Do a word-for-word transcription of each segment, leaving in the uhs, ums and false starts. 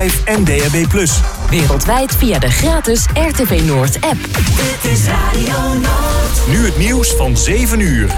vijf en D A B plus. Wereldwijd via de gratis R T V Noord app. Dit is Radio Noord. Nu het nieuws van zeven uur.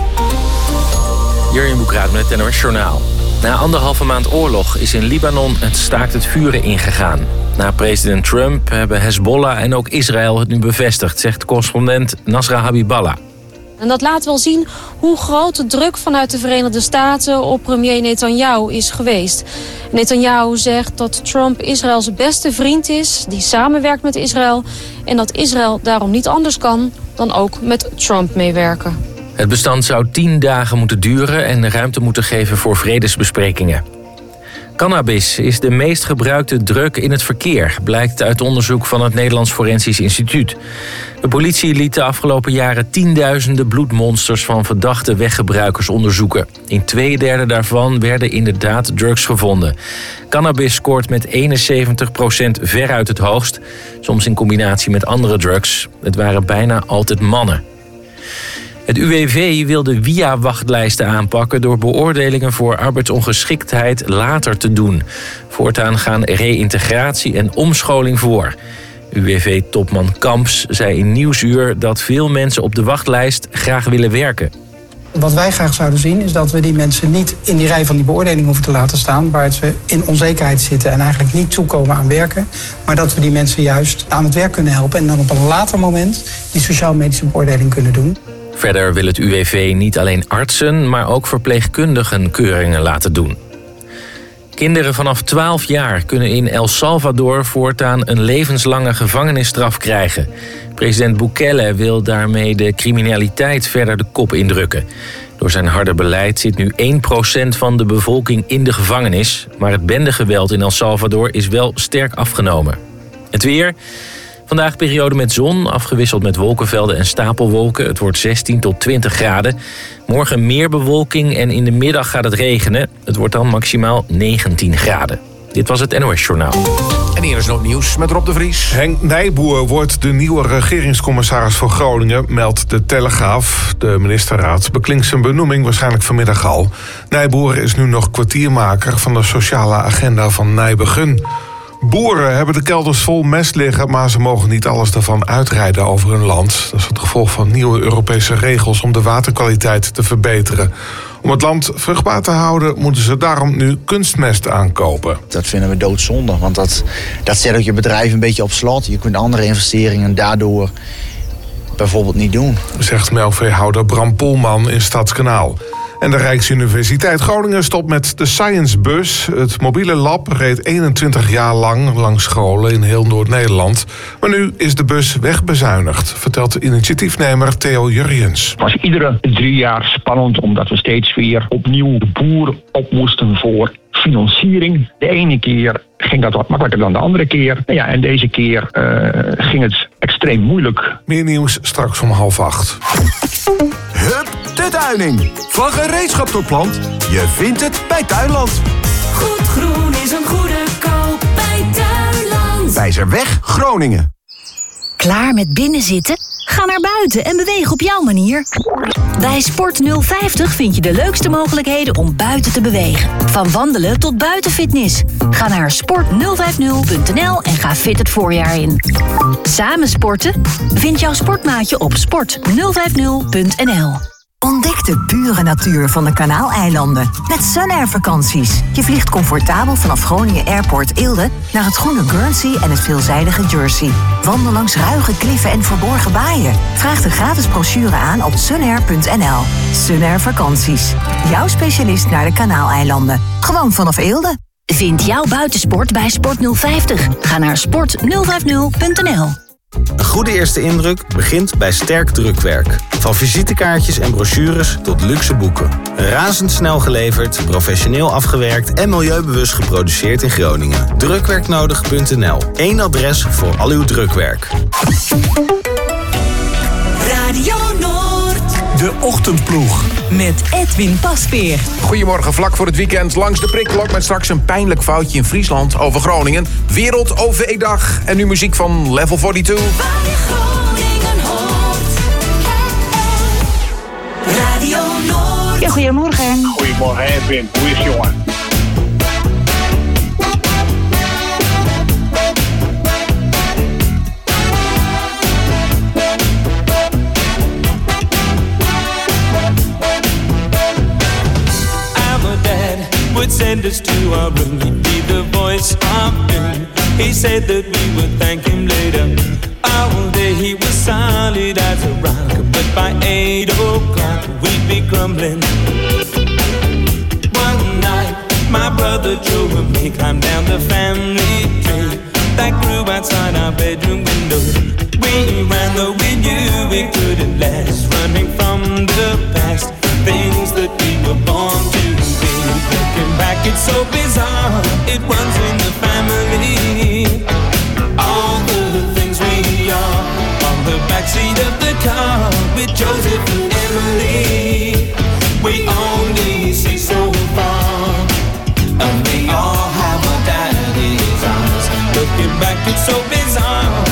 Jurjen Boekraat met het N O S Journaal. Na anderhalve maand oorlog is in Libanon het staakt het vuren ingegaan. Na president Trump hebben Hezbollah en ook Israël het nu bevestigd, zegt correspondent Nasra Habiballah. En dat laat wel zien hoe groot de druk vanuit de Verenigde Staten op premier Netanyahu is geweest. Netanyahu zegt dat Trump Israëls beste vriend is, die samenwerkt met Israël, en dat Israël daarom niet anders kan dan ook met Trump meewerken. Het bestand zou tien dagen moeten duren en ruimte moeten geven voor vredesbesprekingen. Cannabis is de meest gebruikte drug in het verkeer, blijkt uit onderzoek van het Nederlands Forensisch Instituut. De politie liet de afgelopen jaren tienduizenden bloedmonsters van verdachte weggebruikers onderzoeken. In twee derde daarvan werden inderdaad drugs gevonden. Cannabis scoort met eenenzeventig procent veruit het hoogst, soms in combinatie met andere drugs. Het waren bijna altijd mannen. Het U W V wil de W I A-wachtlijsten aanpakken door beoordelingen voor arbeidsongeschiktheid later te doen. Voortaan gaan reïntegratie en omscholing voor. U W V-topman Kamps zei in Nieuwsuur dat veel mensen op de wachtlijst graag willen werken. Wat wij graag zouden zien is dat we die mensen niet in die rij van die beoordeling hoeven te laten staan, waar ze in onzekerheid zitten en eigenlijk niet toekomen aan werken. Maar dat we die mensen juist aan het werk kunnen helpen en dan op een later moment die sociaal-medische beoordeling kunnen doen. Verder wil het U W V niet alleen artsen, maar ook verpleegkundigen keuringen laten doen. Kinderen vanaf twaalf jaar kunnen in El Salvador voortaan een levenslange gevangenisstraf krijgen. President Bukele wil daarmee de criminaliteit verder de kop indrukken. Door zijn harde beleid zit nu één procent van de bevolking in de gevangenis, maar het bendegeweld in El Salvador is wel sterk afgenomen. Het weer. Vandaag periode met zon, afgewisseld met wolkenvelden en stapelwolken. Het wordt zestien tot twintig graden. Morgen meer bewolking en in de middag gaat het regenen. Het wordt dan maximaal negentien graden. Dit was het N O S Journaal. En hier is nog nieuws met Rob de Vries. Henk Nijboer wordt de nieuwe regeringscommissaris voor Groningen, meldt de Telegraaf. De ministerraad beklinkt zijn benoeming waarschijnlijk vanmiddag al. Nijboer is nu nog kwartiermaker van de sociale agenda van Nijbegen. Boeren hebben de kelders vol mest liggen, maar ze mogen niet alles daarvan uitrijden over hun land. Dat is het gevolg van nieuwe Europese regels om de waterkwaliteit te verbeteren. Om het land vruchtbaar te houden, moeten ze daarom nu kunstmest aankopen. Dat vinden we doodzonde, want dat, dat zet ook je bedrijf een beetje op slot. Je kunt andere investeringen daardoor bijvoorbeeld niet doen. Zegt melkveehouder Bram Polman in Stadskanaal. En de Rijksuniversiteit Groningen stopt met de Science Bus. Het mobiele lab reed eenentwintig jaar lang langs scholen in heel Noord-Nederland. Maar nu is de bus wegbezuinigd, vertelt de initiatiefnemer Theo Jurjens. Het was iedere drie jaar spannend, omdat we steeds weer opnieuw de boer op moesten voor financiering. De ene keer ging dat wat makkelijker dan de andere keer. Ja, en deze keer uh, ging het extreem moeilijk. Meer nieuws straks om half acht. Hup, de tuining. Van gereedschap tot plant. Je vindt het bij Tuinland. Goed groen is een goede koop bij Tuinland. Wijzerweg, Groningen. Klaar met binnenzitten? Ga naar buiten en beweeg op jouw manier. Bij Sport nul vijftig vind je de leukste mogelijkheden om buiten te bewegen. Van wandelen tot buitenfitness. Ga naar sport nul vijftig punt n l en ga fit het voorjaar in. Samen sporten? Vind jouw sportmaatje op sport nul vijftig punt n l. Ontdek de pure natuur van de Kanaaleilanden met Sunair vakanties. Je vliegt comfortabel vanaf Groningen Airport Eelde naar het groene Guernsey en het veelzijdige Jersey. Wandel langs ruige kliffen en verborgen baaien. Vraag de gratis brochure aan op sunair punt n l. Sunair vakanties. Jouw specialist naar de Kanaaleilanden. Gewoon vanaf Eelde. Vind jouw buitensport bij Sport nul vijftig. Ga naar sport nul vijftig punt n l. Een goede eerste indruk begint bij sterk drukwerk. Van visitekaartjes en brochures tot luxe boeken. Razendsnel geleverd, professioneel afgewerkt en milieubewust geproduceerd in Groningen. drukwerknodig punt n l. Eén adres voor al uw drukwerk. Radio Noord. De Ochtendploeg. Met Edwin Pasveer. Goedemorgen, vlak voor het weekend langs de prikklok met straks een pijnlijk foutje in Friesland over Groningen. Wereld O V-dag en nu muziek van Level tweeënveertig. Waar je Groningen hoort. Radio Noord. Ja, goedemorgen. Goedemorgen Edwin, hoe is het jongen? afternoon. He said that we would thank him later. All day he was solid as a rock, but by eight o'clock we'd be crumbling. One night my brother Joe and me climbed down the family tree that grew outside our bedroom window. We ran though we knew we couldn't last, running from the past, things that we were born to be. Looking back it's so bizarre, it runs in the family. All the things we are on the backseat of the car with Joseph and Emily. We only see so far, and we all have our daddy's eyes. Looking back it's so bizarre.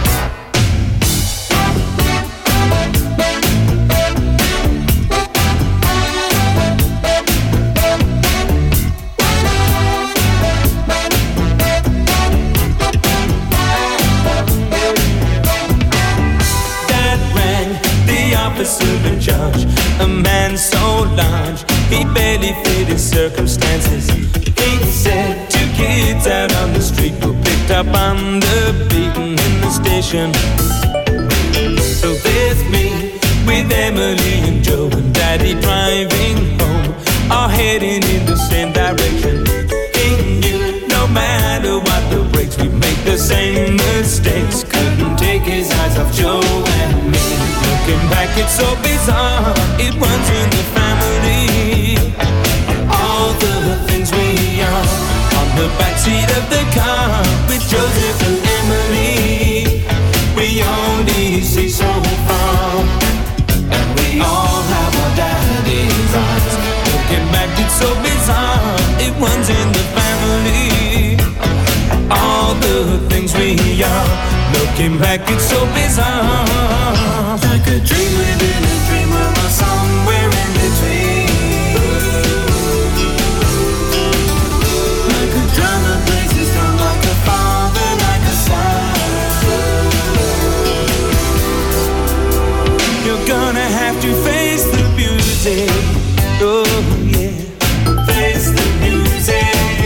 In charge, a man so large he barely fit his circumstances. He said two kids out on the street were picked up on the beaten in the station. So there's me with Emily and Joe and Daddy driving home, all heading in the same direction. He knew no matter what the breaks, we make the same mistakes. Couldn't take his eyes off Joe and me. Looking back it's so bizarre, it runs in the family. All the things we are on the backseat of the car with Joseph and Emily. We only see so far, and we all have our daddy's eyes. Looking back it's so bizarre, it runs in the family. All the things we are, looking back it's so bizarre. Like a dream within a dream, or somewhere in between. Like a drum that plays his drum, like a father, like a son. You're gonna have to face the music. Oh yeah, face the music.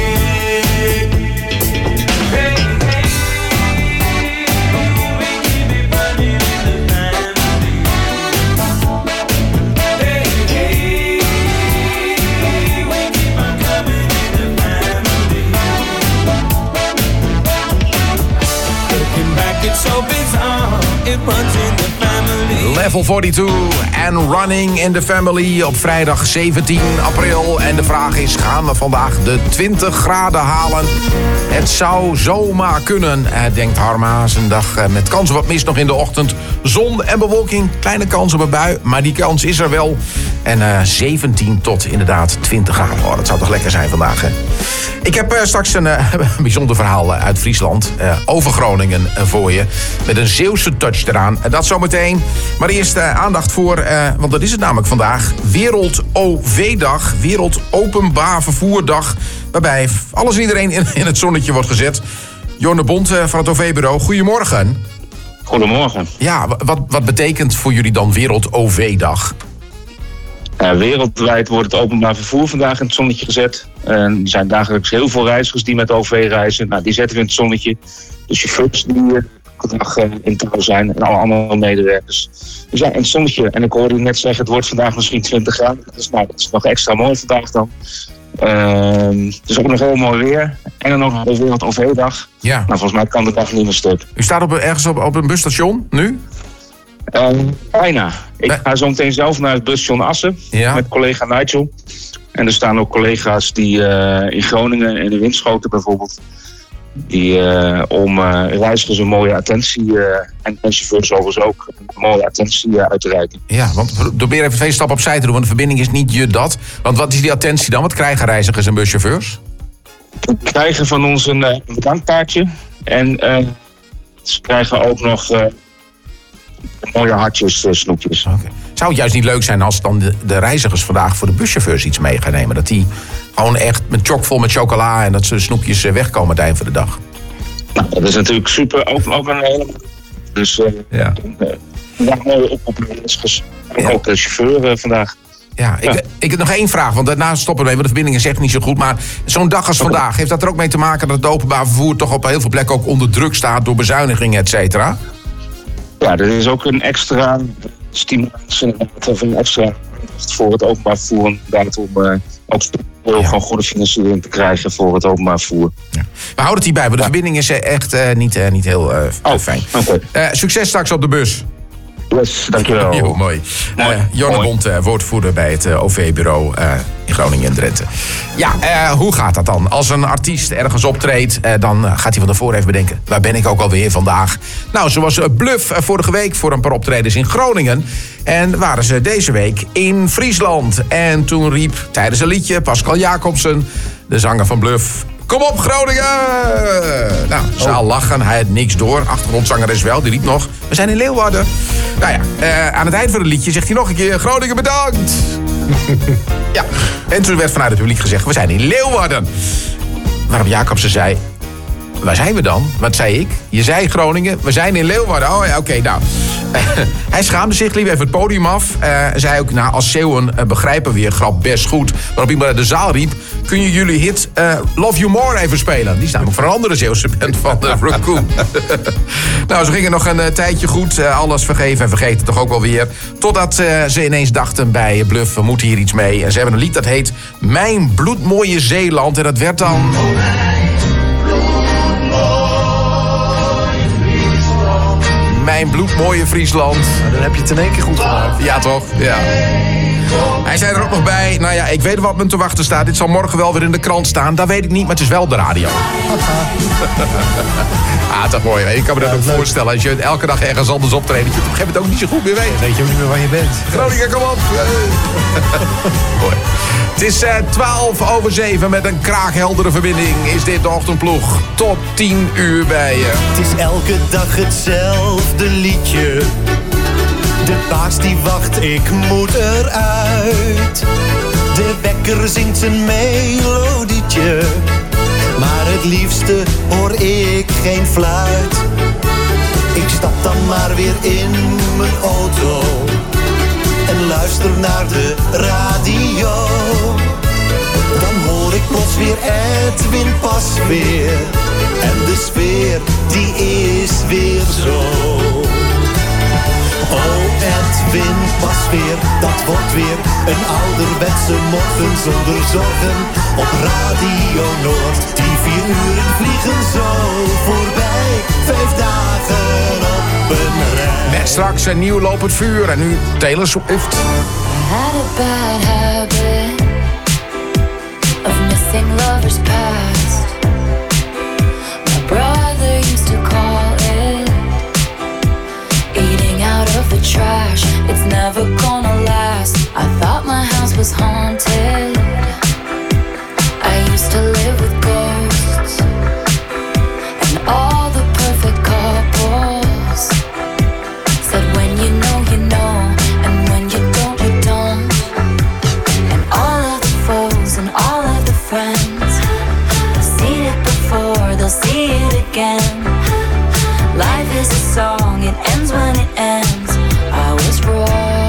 So bizarre, it runs in the family. Level forty-two en Running in the Family op vrijdag zeventien april. En de vraag is, gaan we vandaag de twintig graden halen? Het zou zomaar kunnen, eh, denkt Harma. Het is een dag eh, met kans op wat mist nog in de ochtend. Zon en bewolking, kleine kans op een bui, maar die kans is er wel. En uh, zeventien tot inderdaad twintig graden. Oh, dat zou toch lekker zijn vandaag, hè? Ik heb uh, straks een, uh, een bijzonder verhaal uh, uit Friesland. Uh, over Groningen uh, voor je. Met een Zeeuwse touch eraan. Uh, dat zometeen. Maar eerst uh, aandacht voor, uh, want dat is het namelijk vandaag. Wereld O V-dag. Wereld Openbaar Vervoerdag. Waarbij alles en iedereen in, in het zonnetje wordt gezet. Jorne Bond uh, van het O V-bureau. Goedemorgen. Goedemorgen. Ja, wat, wat betekent voor jullie dan Wereld O V-dag? Uh, wereldwijd wordt het openbaar vervoer vandaag in het zonnetje gezet. Uh, er zijn dagelijks heel veel reizigers die met O V reizen. Nou, die zetten we in het zonnetje. De chauffeurs die uh, vandaag uh, in touw zijn en alle andere medewerkers. We zijn in het zonnetje en ik hoorde u net zeggen, het wordt vandaag misschien twintig graden. Dus nou, dat is nog extra mooi vandaag dan. Uh, het is ook nog heel mooi weer. En dan nog de Wereld O V-dag. Ja. Nou, volgens mij kan de dag niet meer stuk. U staat op, ergens op, op een busstation nu? Uh, bijna. Ik nee. ga zo meteen zelf naar het busstation Assen. Ja. Met collega Nigel. En er staan ook collega's die uh, in Groningen en in Winschoten bijvoorbeeld. Die uh, om uh, reizigers een mooie attentie. Uh, en chauffeurs overigens ook een mooie attentie uh, uit te reiken. Ja, want probeer even twee stappen opzij te doen. Want de verbinding is niet je dat. Want wat is die attentie dan? Wat krijgen reizigers en buschauffeurs? We krijgen van ons een, uh, een bedankkaartje. En uh, ze krijgen ook nog... Uh, mooie hartjes, uh, snoepjes. Okay. Zou het juist niet leuk zijn als dan de, de reizigers vandaag voor de buschauffeurs iets mee gaan nemen? Dat die gewoon echt met chockvol met chocola en dat ze snoepjes wegkomen aan het eind van de dag. Nou, dat is natuurlijk super. Ook, ook een hele... Dus uh, ja. Uh, vandaag mooie oproep naar reizigers. En ja. Ook de chauffeur uh, vandaag. Ja, ik, Ja. ik heb nog één vraag, want daarna stoppen we mee, want de verbinding is echt niet zo goed. Maar zo'n dag als vandaag, heeft dat er ook mee te maken dat het openbaar vervoer toch op heel veel plekken ook onder druk staat door bezuinigingen, et cetera? Ja, er is ook een extra stimulans inderdaad, of een extra voor het openbaar vervoer. Inderdaad, om uh, ook heel ja. gewoon goede financiering te krijgen voor het openbaar vervoer. Ja. We houden het hierbij, want de ja. verbinding is echt uh, niet, uh, niet heel uh, oh, fijn. Okay. Uh, succes straks op de bus. Yes, dankjewel. Jo, mooi. mooi. Uh, Jonne Bond, uh, woordvoerder bij het uh, O V-bureau uh, in Groningen en Drenthe. Ja, uh, hoe gaat dat dan? Als een artiest ergens optreedt, uh, dan uh, gaat hij van tevoren even bedenken... waar ben ik ook alweer vandaag? Nou, zo was uh, Bluff uh, vorige week voor een paar optredens in Groningen. En waren ze deze week in Friesland. En toen riep tijdens een liedje Pascal Jacobsen, de zanger van Bluff... Kom op, Groningen! Nou, zaal oh. lachen, hij had niks door. Achtergrondzanger is wel, die riep nog. We zijn in Leeuwarden. Nou ja, uh, aan het eind van het liedje zegt hij nog een keer... Groningen, bedankt! Ja, en toen werd vanuit het publiek gezegd... We zijn in Leeuwarden. Waarop Jacobsen zei... Waar zijn we dan? Wat zei ik? Je zei Groningen, we zijn in Leeuwarden. Oh ja, oké, okay, nou. Hij schaamde zich, liep even het podium af. Uh, zei ook, nou, als Zeeuwen uh, begrijpen we je grap best goed. Waarop iemand uit de zaal riep... Kun je jullie hit uh, Love You More even spelen? Die is namelijk van een andere Zeeuwse band van uh, Raccoon. Nou, zo ging het nog een uh, tijdje goed. Uh, alles vergeven en vergeten toch ook wel weer. Totdat uh, ze ineens dachten bij Bluff, we moeten hier iets mee. En ze hebben een lied dat heet Mijn bloedmooie Zeeland. En dat werd dan... Mijn bloedmooie Friesland. Nou, dan heb je het in één keer goed gemaakt. Ja, toch? Ja. Hij zei er ook nog bij, nou ja, ik weet wat me te wachten staat. Dit zal morgen wel weer in de krant staan. Dat weet ik niet, maar het is wel op de radio. Ah, toch mooi. Ik kan me dat ja, ook leuk. voorstellen. Als je elke dag ergens anders optreedt, dat je op een gegeven moment ook niet zo goed meer weet. Weet je ook niet meer waar je bent. Groningen, kom op. Mooi. Het is uh, twaalf over zeven met een kraakheldere verbinding. Is dit de ochtendploeg. Tot tien uur bij je. Het is elke dag hetzelfde liedje. De baas die wacht, ik moet eruit. De wekker zingt zijn melodietje. Maar het liefste hoor ik geen fluit. Ik stap dan maar weer in mijn auto en luister naar de radio. Dan hoor ik plots weer Edwin Pasveer. En de sfeer die is weer zo. Oh, Edwin Pasveer, dat wordt weer een ouderwetse morgen zonder zorgen. Op Radio Noord, die vier uren vliegen zo voorbij. Vijf dagen op een rij. Met straks een nieuw lopend vuur en nu Taylor Swift. I had a bad habit of missing lovers past. My brother used to call it eating out of the trash. It's never gonna last. I thought my house was haunted. I used to live with ghosts and all the perfect couples said when you know you know and when you don't you don't. And all of the foes and all of the friends, they've seen it before, they'll see it again. Life is a song, it ends when it ends. I was wrong,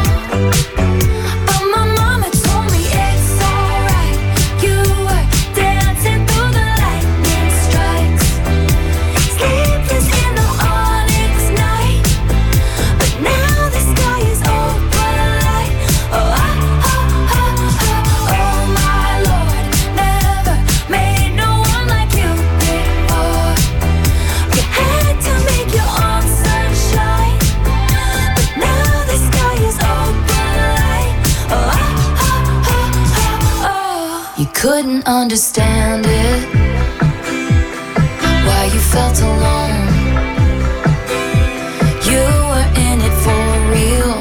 but my mama told me it's alright. You were dancing through the lightning strikes, sleepless in the onyx night. But now the sky is open light. Oh, oh, oh, oh, oh, oh my Lord, never made no one like you before. You had to make your own sunshine, but now the sky is open light. Oh, oh, oh, oh, oh. You couldn't understand it, why you felt alone. You were in it for real.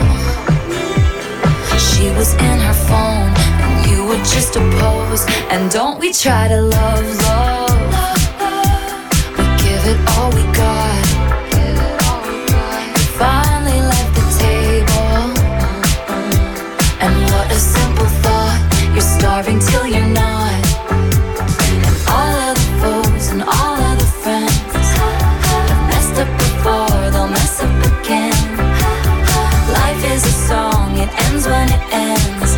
She was in her phone and you were just a pose. And don't we try to love, love. We give it all we got. We finally left the table. And what a simple thought. You're starving till you're not. And all of the foes and all of the friends have messed up before, they'll mess up again. Life is a song, it ends when it ends.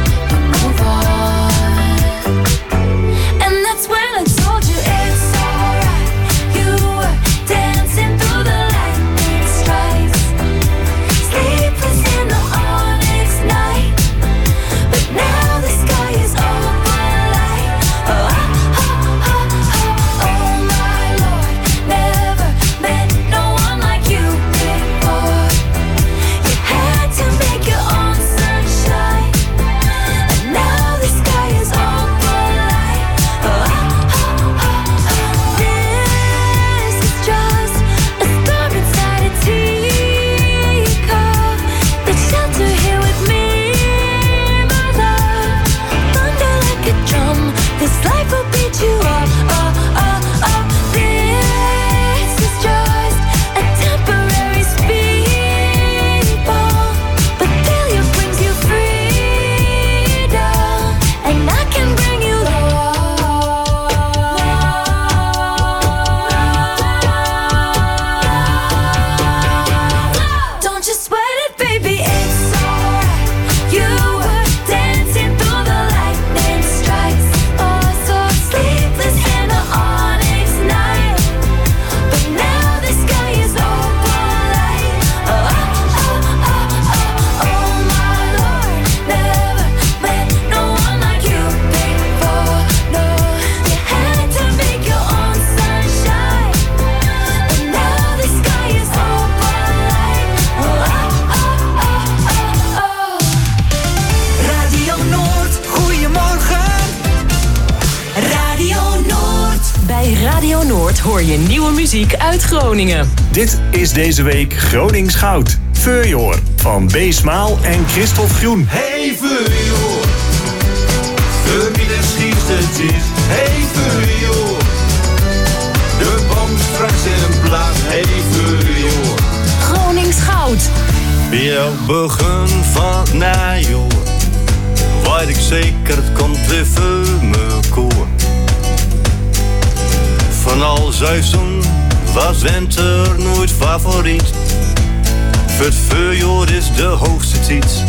hoor je nieuwe muziek uit Groningen. Dit is deze week Gronings Goud. Feujoor van B. Smaal en Christophe Groen. Hey Feujoor, vanmiddag schiet het is. Hey Feujoor, de bom straks in een plaats. Hey Feujoor, Gronings Goud. Bij begin van najaar weet ik zeker, het komt weer voor me komen. Van al seizoen was winter nooit favoriet. Voor het voorjaar is de hoogste tijd.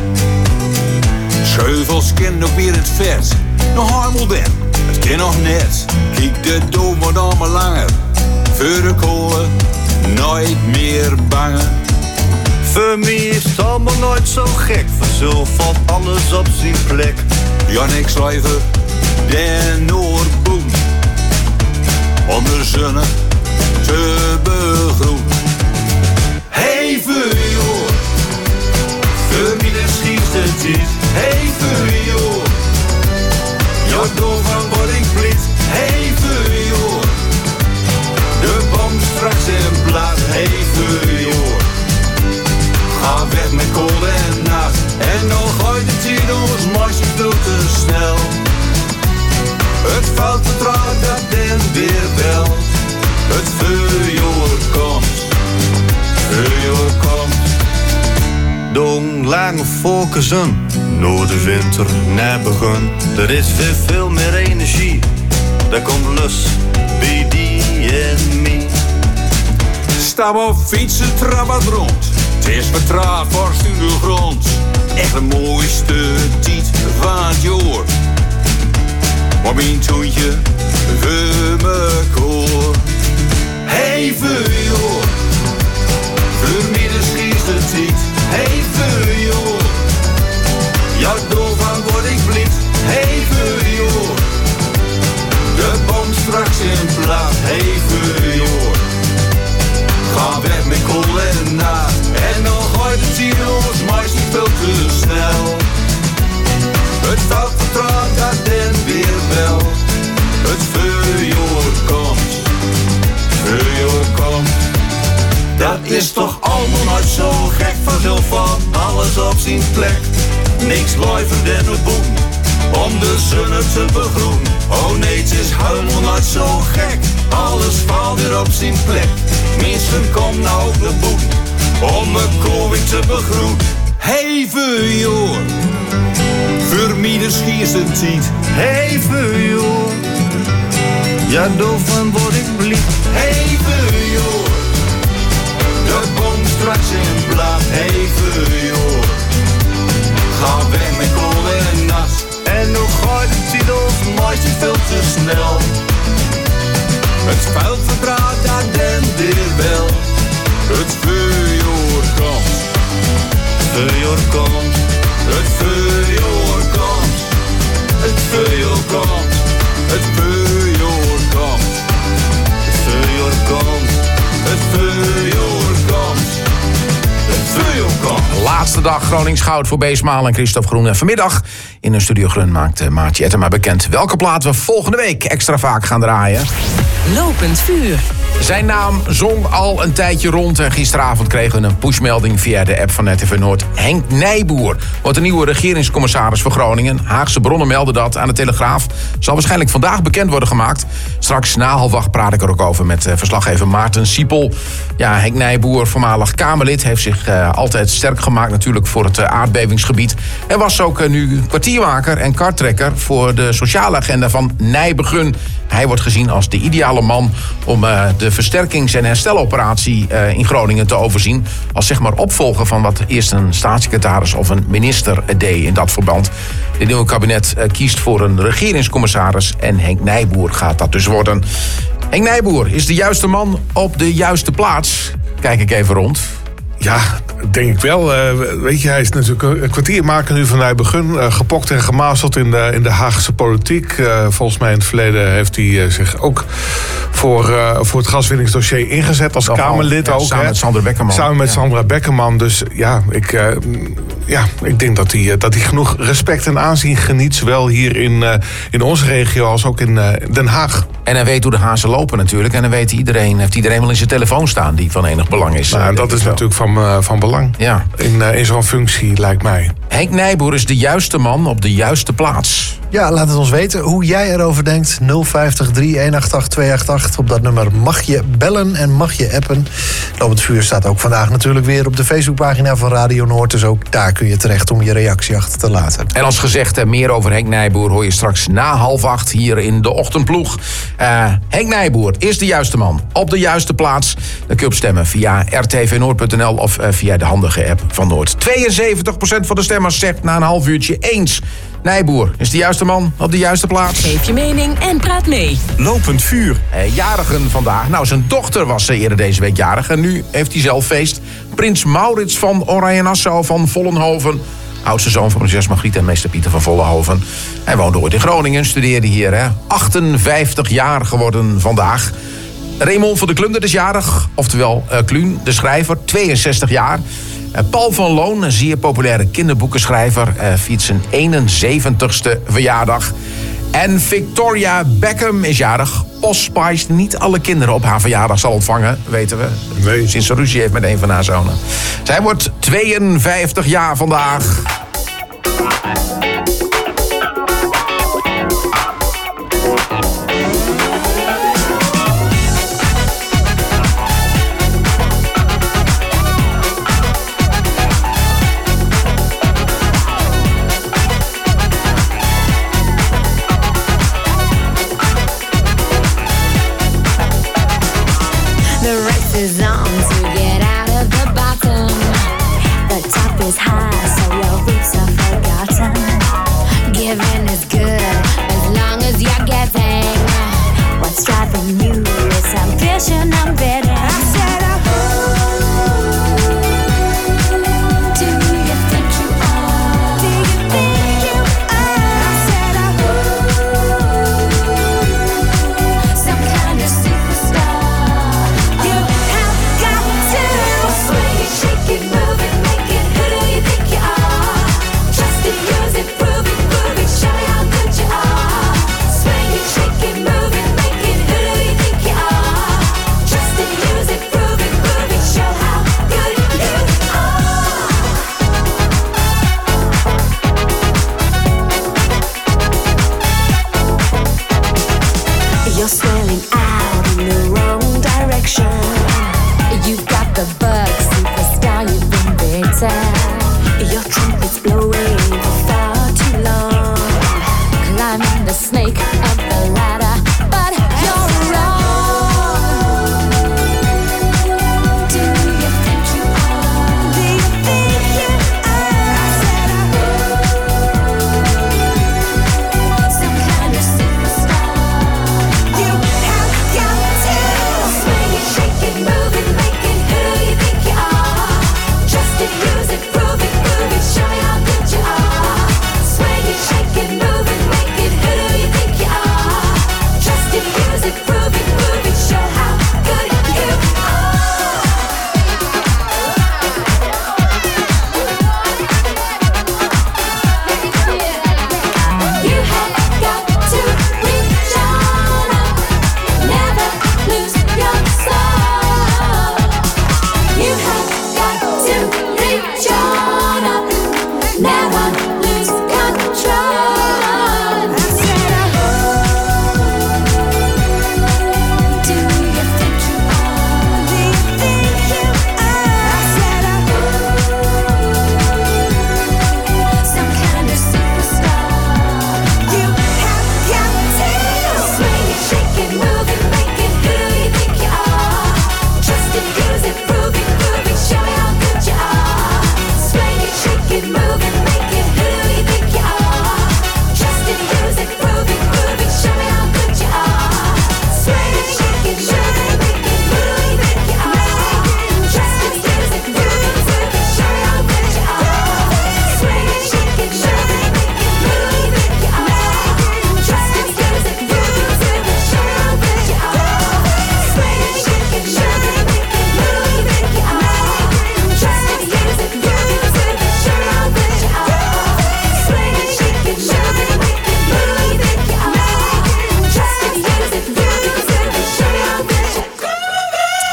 Scheuvels ken nog weer het vers. Nog helemaal ben, het ken nog net. Kijk de doom wordt allemaal langer. Voor de kolen, nooit meer bangen. Voor mij is het allemaal nooit zo gek. Vanzelf valt alles op zijn plek. Jannik Schrijver, Den Noordboom. Om de zonne te begroen. Hey Feujoor, vanmiddag schiet het is. Hey Feujoor, ja daarvan word ik blid. Hey Feujoor, de bom straks in een plaats. Hey Feujoor, ga weg met kolen en naad. En nog ooit het hier ons marsje veel te snel. Het valt vertrouwd dat den weer belt. Het vuurjoor komt, vuurjoor komt. Dong lange focussen, na de winter na begin. Er is weer veel meer energie, daar komt lust bij die en mij. Stap op fietsen, trappert rond. Het is vertraagd, vorst in de grond. Echt de mooiste tijd van het jaar. Maar mijn toontje voor me koor. Hey Feujoor, vanmiddag schiet het tijd. Hey Feujoor, ja daarvan word ik blid. Hey Feujoor, de bom straks in plaats. Hey Feujoor, ga weg met kolen en naad. En nog ooit het hier ons meisje veel te snel. Het valt vertrouwd dat den weer wel. Het vuurjoor komt, vuurjoor komt. Dat is toch allemaal nooit zo gek. Vanzelf van alles op zijn plek. Niks blijven den het boem, om de zonne te begroen. Oh nee, het is helemaal nooit zo gek. Alles valt weer op zijn plek. Mensen kom nou op de boem, om mijn koning te begroen. Hey vuurjoor, voor mij de schierste tijd. Hey Feujoor, ja daarvan word ik blij. Hey vuurjoor, de bom straks in plaats. Hey vuurjoor, ga weg met kolen en nat. En nog gooit het ziet ons meisje veel te snel. Het veld verdraait dat den weer wel. Het vuurjoor komt, vuurjoor komt. Het vuurjoor komt, het vuurjoor komt, het vuurjoor komt, het vuurjoor komt, het vuurjoor komt, het vuurjoor komt. Laatste dag Gronings Goud voor B. Smaal en Christophe Groen. En vanmiddag in een Studio Grun maakt Maartje Ettema bekend welke plaat we volgende week extra vaak gaan draaien. Lopend vuur. Zijn naam zong al een tijdje rond en gisteravond kregen we een pushmelding via de app van R T V Noord. Henk Nijboer wordt de nieuwe regeringscommissaris voor Groningen. Haagse bronnen melden dat aan de Telegraaf. Zal waarschijnlijk vandaag bekend worden gemaakt. Straks na half acht praat ik er ook over met verslaggever Maarten Siepel. Ja, Henk Nijboer, voormalig Kamerlid, heeft zich uh, altijd sterk gemaakt natuurlijk voor het uh, aardbevingsgebied. En was ook uh, nu kwartiermaker en karttrekker voor de sociale agenda van Nijbegun. Hij wordt gezien als de ideale man om uh, de versterkings- en hersteloperatie uh, in Groningen te overzien. Als zeg maar opvolger van wat eerst een staatssecretaris of een minister deed in dat verband. Het nieuwe kabinet uh, kiest voor een regeringscommissaris en Henk Nijboer gaat dat dus worden. Henk Nijboer is de juiste man op de juiste plaats. Kijk ik even rond. Ja, denk ik wel. Uh, weet je, hij is natuurlijk een kwartiermaker nu van Nijbegun. Uh, gepokt en gemazeld in de, in de Haagse politiek. Uh, volgens mij in het verleden heeft hij uh, zich ook voor, uh, voor het gaswinningsdossier ingezet. Als Kamerlid ja, ook. Samen hè? met Sandra Beckerman. Samen met ja. Sandra Beckerman. Dus ja, ik... Uh, ja, ik denk dat hij, dat hij genoeg respect en aanzien geniet. Zowel hier in, uh, in onze regio als ook in uh, Den Haag. En hij weet hoe de hazen lopen natuurlijk. En dan weet iedereen, heeft iedereen wel in zijn telefoon staan die van enig belang is. Nou, dat is natuurlijk van, uh, van belang. Ja. In, uh, in zo'n functie, lijkt mij. Henk Nijboer is de juiste man op de juiste plaats. Ja, laat het ons weten hoe jij erover denkt. nul vijftig, drie een acht acht, twee acht acht. Op dat nummer mag je bellen en mag je appen. Lopend Vuur staat ook vandaag natuurlijk weer op de Facebookpagina van Radio Noord. Dus ook daar kun je terecht om je reactie achter te laten. En als gezegd, meer over Henk Nijboer hoor je straks na half acht hier in de ochtendploeg. Uh, Henk Nijboer is de juiste man op de juiste plaats. Dan kun je op stemmen via r t v noord punt n l of uh, via de handige app van Noord. tweeënzeventig procent van de stemmers zegt na een half uurtje eens. Nijboer is de juiste man op de juiste plaats. Geef je mening en praat mee. Lopend Vuur. Eh, jarigen vandaag. Nou, zijn dochter was eerder deze week jarig. En nu heeft hij zelf feest. Prins Maurits van Oranje-Nassau van Vollenhoven. Oudste zoon van prinses Margriet en meester Pieter van Vollenhoven. Hij woonde ooit in Groningen, studeerde hier. Hè. achtenvijftig jaar geworden vandaag. Raymond van der Klundert is jarig. Oftewel uh, Kluun, de schrijver, tweeënzestig jaar. Uh, Paul van Loon, een zeer populaire kinderboekenschrijver, uh, viert zijn eenenzeventigste verjaardag. En Victoria Beckham is jarig. Post Spice niet alle kinderen op haar verjaardag zal ontvangen, weten we. Nee. Sinds ze ruzie heeft met een van haar zonen. Zij wordt tweeënvijftig jaar vandaag. Is on to get out of the bottom. The top is high, so your roots are forgotten. Giving is good as long as you're getting. What's driving you is ambition, I'm betting. I said, do you think you are? Do you think you are? I said, some kind of superstar. You have got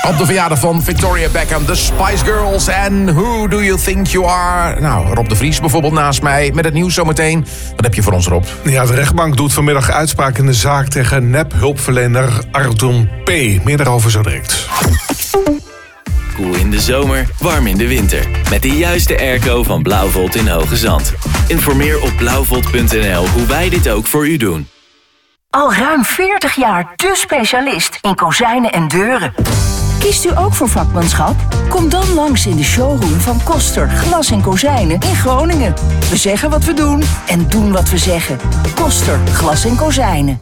Op de verjaardag van Victoria Beckham, de Spice Girls en Who Do You Think You Are? Nou, Rob de Vries bijvoorbeeld naast mij met het nieuws zometeen. Wat heb je voor ons, Rob? Ja, de rechtbank doet vanmiddag uitspraak in de zaak tegen nep-hulpverlener Arton P. Meer daarover zo direct. Koel in de zomer, warm in de winter. Met de juiste airco van Blauwvolt in Hoge Zand. Informeer op blauwvolt punt n l hoe wij dit ook voor u doen. Al ruim veertig jaar de specialist in kozijnen en deuren. Kiest u ook voor vakmanschap? Kom dan langs in de showroom van Koster Glas en Kozijnen in Groningen. We zeggen wat we doen en doen wat we zeggen. Koster Glas en Kozijnen.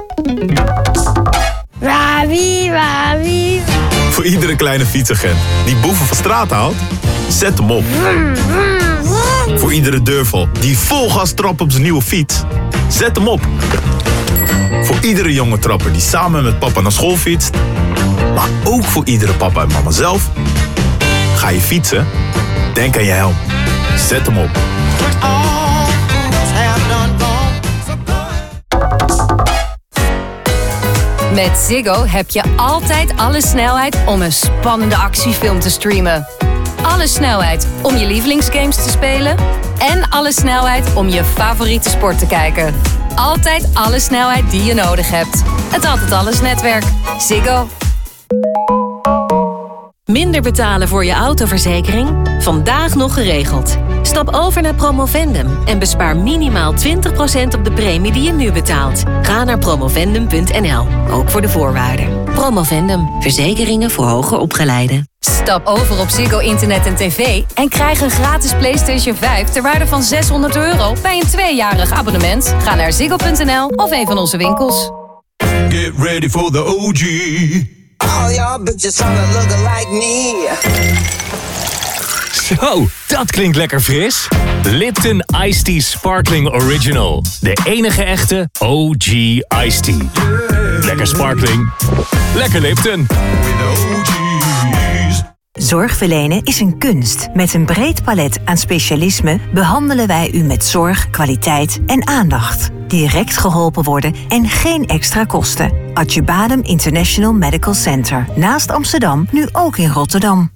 Wawie, wawie. Voor iedere kleine fietsagent die boeven van straat haalt, zet hem op. Voor iedere deurvol die vol gas trapt op zijn nieuwe fiets, zet hem op. Voor iedere jonge trapper die samen met papa naar school fietst, maar ook voor iedere papa en mama zelf. Ga je fietsen? Denk aan je helm. Zet hem op. Met Ziggo heb je altijd alle snelheid om een spannende actiefilm te streamen. Alle snelheid om je lievelingsgames te spelen. En alle snelheid om je favoriete sport te kijken. Altijd alle snelheid die je nodig hebt. Het Altijd Alles netwerk. Ziggo. Minder betalen voor je autoverzekering? Vandaag nog geregeld. Stap over naar Promovendum en bespaar minimaal twintig procent op de premie die je nu betaalt. Ga naar promovendum punt n l, ook voor de voorwaarden. Promovendum, verzekeringen voor hoger opgeleiden. Stap over op Ziggo Internet en tv en krijg een gratis PlayStation vijf ter waarde van zeshonderd euro bij een tweejarig abonnement. Ga naar ziggo punt n l of een van onze winkels. Get ready for the O G. All y'all bitches wanna look like me. Zo, dat klinkt lekker fris. Lipton Iced Tea Sparkling Original. De enige echte O G Iced Tea. Lekker sparkling. Lekker Lipton. Zorg verlenen is een kunst. Met een breed palet aan specialismen behandelen wij u met zorg, kwaliteit en aandacht. Direct geholpen worden en geen extra kosten. Acıbadem International Medical Center. Naast Amsterdam, nu ook in Rotterdam.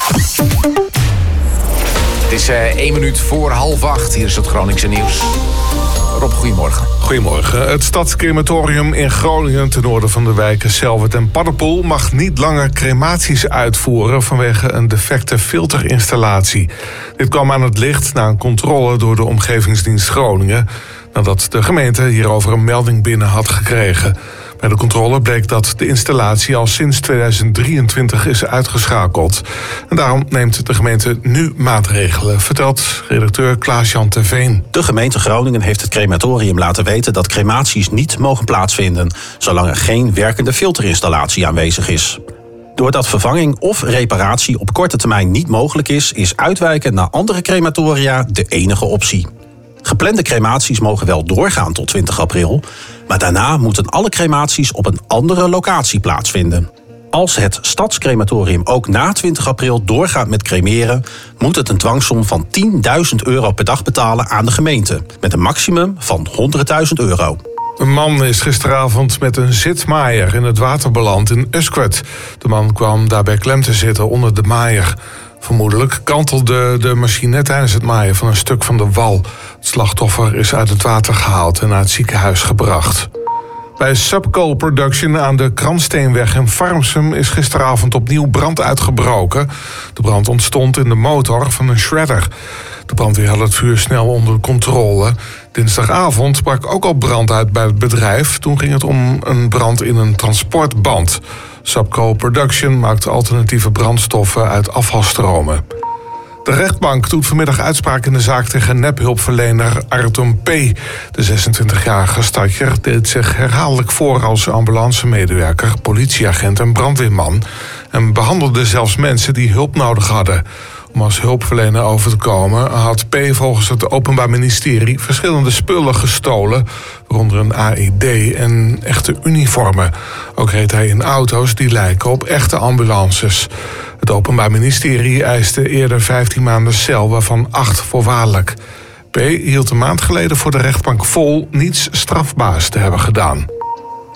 Het is uh, één minuut voor half acht. Hier is het Groningse nieuws. Rob, goedemorgen. Goedemorgen. Het stadscrematorium in Groningen ten noorden van de wijken Selwert en Paddepoel mag niet langer crematies uitvoeren vanwege een defecte filterinstallatie. Dit kwam aan het licht na een controle door de Omgevingsdienst Groningen, nadat de gemeente hierover een melding binnen had gekregen. Bij de controle bleek dat de installatie al sinds tweeduizend drieëntwintig is uitgeschakeld. En daarom neemt de gemeente nu maatregelen, vertelt redacteur Klaas-Jan Terveen. De gemeente Groningen heeft het crematorium laten weten dat crematies niet mogen plaatsvinden, zolang er geen werkende filterinstallatie aanwezig is. Doordat vervanging of reparatie op korte termijn niet mogelijk is, is uitwijken naar andere crematoria de enige optie. Geplande crematies mogen wel doorgaan tot twintig april... maar daarna moeten alle crematies op een andere locatie plaatsvinden. Als het stadscrematorium ook na twintig april doorgaat met cremeren, moet het een dwangsom van tienduizend euro per dag betalen aan de gemeente, met een maximum van honderdduizend euro. Een man is gisteravond met een zitmaaier in het water beland in Usquert. De man kwam daarbij klem te zitten onder de maaier. Vermoedelijk kantelde de machine tijdens het maaien van een stuk van de wal. Het slachtoffer is uit het water gehaald en naar het ziekenhuis gebracht. Bij Subcoal Production aan de Kransteenweg in Farmsum is gisteravond opnieuw brand uitgebroken. De brand ontstond in de motor van een shredder. De brandweer had het vuur snel onder controle. Dinsdagavond brak ook al brand uit bij het bedrijf. Toen ging het om een brand in een transportband. Subcoal Production maakt alternatieve brandstoffen uit afvalstromen. De rechtbank doet vanmiddag uitspraak in de zaak tegen nep-hulpverlener Arton P. De zesentwintigjarige stadjer deed zich herhaaldelijk voor als ambulancemedewerker, politieagent en brandweerman en behandelde zelfs mensen die hulp nodig hadden. Om als hulpverlener over te komen had P. volgens het Openbaar Ministerie verschillende spullen gestolen, waaronder een A E D en echte uniformen. Ook reed hij in auto's die lijken op echte ambulances. Het Openbaar Ministerie eiste eerder vijftien maanden cel, waarvan acht voorwaardelijk. P. hield een maand geleden voor de rechtbank vol niets strafbaars te hebben gedaan.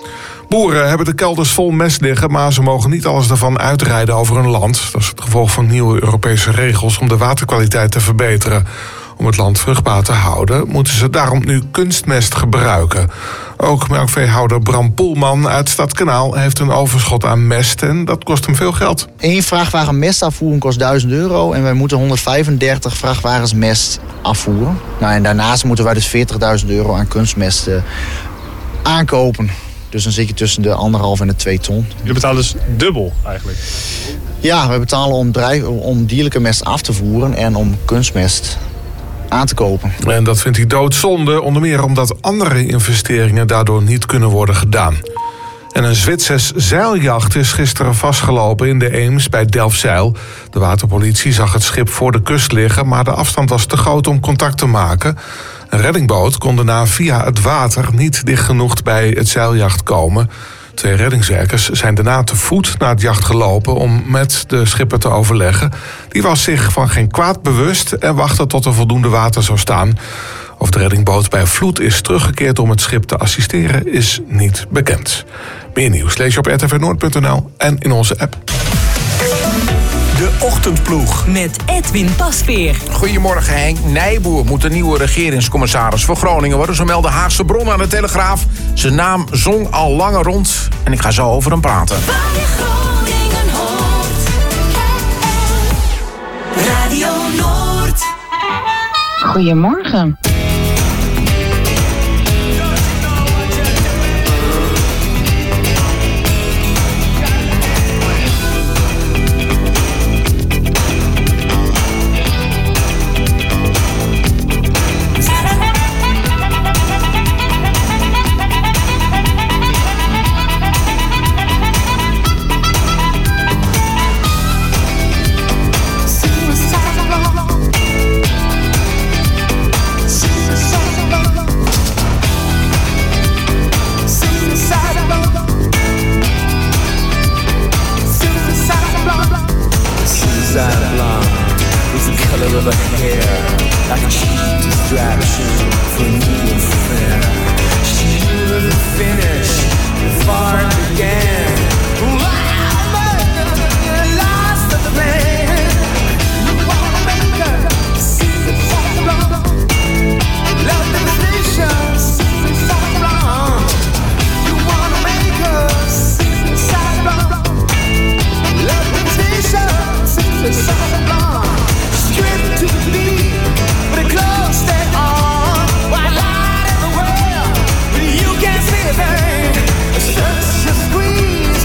Boeren hebben de kelders vol mest liggen, maar ze mogen niet alles ervan uitrijden over hun land. Dat is het gevolg van nieuwe Europese regels om de waterkwaliteit te verbeteren. Om het land vruchtbaar te houden, moeten ze daarom nu kunstmest gebruiken. Ook melkveehouder Bram Poelman uit Stadskanaal heeft een overschot aan mest en dat kost hem veel geld. Eén vrachtwagen mest afvoeren kost duizend euro en wij moeten honderdvijfendertig vrachtwagens mest afvoeren. Nou, en daarnaast moeten wij dus veertigduizend euro aan kunstmest uh, aankopen. Dus dan zit je tussen de anderhalf en de twee ton. Je betaalt dus dubbel eigenlijk? Ja, we betalen om, drijf, om dierlijke mest af te voeren en om kunstmest aan te kopen. En dat vindt hij doodzonde, onder meer omdat andere investeringen daardoor niet kunnen worden gedaan. En een Zwitsers zeiljacht is gisteren vastgelopen in de Eems bij Delfzijl. De waterpolitie zag het schip voor de kust liggen, maar de afstand was te groot om contact te maken. Een reddingboot kon daarna via het water niet dicht genoeg bij het zeiljacht komen. Twee reddingswerkers zijn daarna te voet naar het jacht gelopen om met de schipper te overleggen. Die was zich van geen kwaad bewust en wachtte tot er voldoende water zou staan. Of de reddingboot bij vloed is teruggekeerd om het schip te assisteren is niet bekend. Meer nieuws lees je op r t v noord punt n l en in onze app. De Ochtendploeg. Met Edwin Pasveer. Goedemorgen Henk. Nijboer moet de nieuwe regeringscommissaris voor Groningen worden. Zo melden Haagse bronnen aan de Telegraaf. Zijn naam zong al langer rond en ik ga zo over hem praten. Radio Noord. Goedemorgen. Squeeze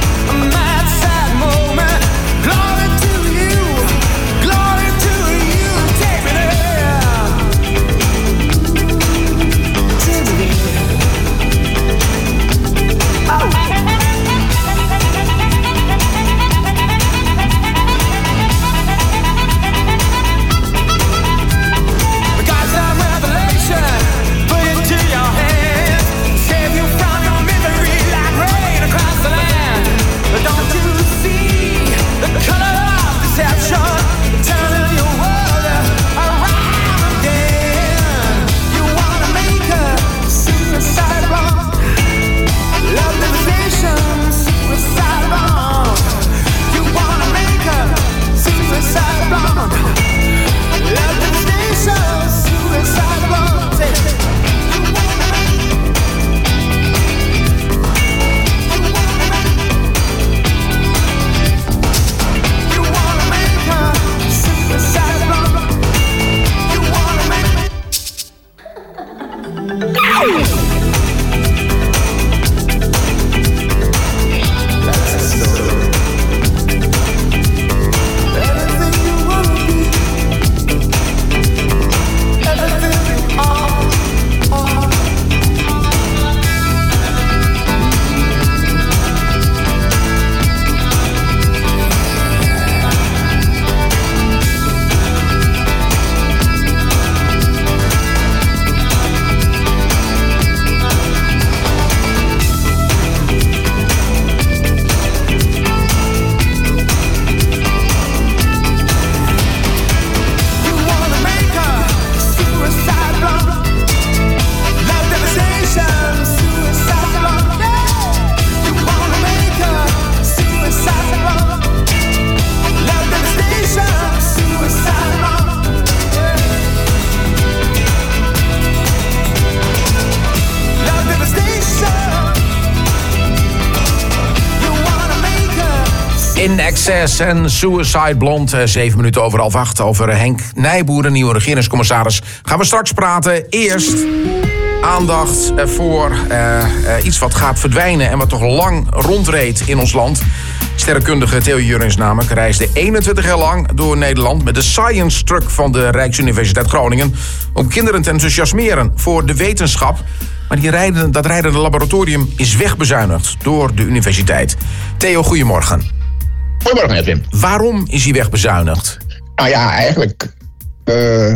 In Excess en Suicide Blonde. Uh, zeven minuten over half acht. Over Henk Nijboer, de nieuwe regeringscommissaris. Gaan we straks praten. Eerst aandacht voor uh, uh, iets wat gaat verdwijnen en wat toch lang rondreed in ons land. Sterrenkundige Theo Jurgens namelijk reisde eenentwintig jaar lang door Nederland met de Science Truck van de Rijksuniversiteit Groningen om kinderen te enthousiasmeren voor de wetenschap. Maar die rijden, dat rijdende laboratorium is wegbezuinigd door de universiteit. Theo, goedemorgen. Goedemorgen, Edwin. Waarom is hij wegbezuinigd? Nou ja, eigenlijk uh,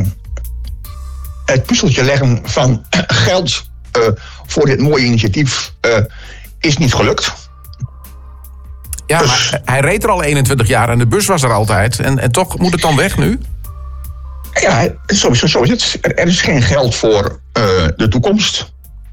het puzzeltje leggen van geld uh, voor dit mooie initiatief uh, is niet gelukt. Ja, dus, maar hij reed er al eenentwintig jaar en de bus was er altijd. En, en toch moet het dan weg nu? Ja, sowieso, zo is het. Er, er is geen geld voor uh, de toekomst.